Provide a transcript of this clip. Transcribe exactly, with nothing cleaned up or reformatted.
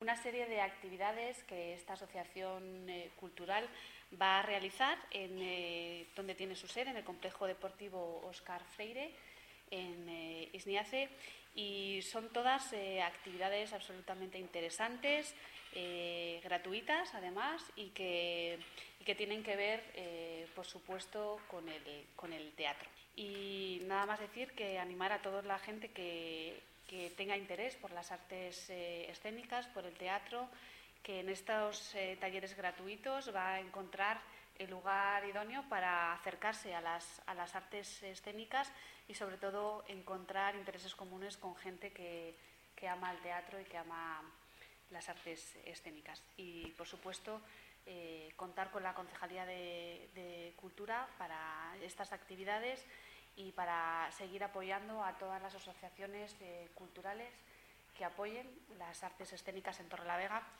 una serie de actividades que esta asociación eh, cultural va a realizar en eh, donde tiene su sede, en el complejo deportivo Óscar Freire, en eh, Isniace, y son todas eh, actividades absolutamente interesantes, eh, gratuitas además, y que, y que tienen que ver, eh, por supuesto, con el, con el teatro. Y nada más decir que animar a toda la gente que, que tenga interés por las artes eh, escénicas, por el teatro, que en estos eh, talleres gratuitos va a encontrar el lugar idóneo para acercarse a las, a las artes escénicas y sobre todo encontrar intereses comunes con gente que, que ama el teatro y que ama las artes escénicas. Y por supuesto eh, contar con la Concejalía de, de Cultura para estas actividades y para seguir apoyando a todas las asociaciones eh, culturales que apoyen las artes escénicas en Torrelavega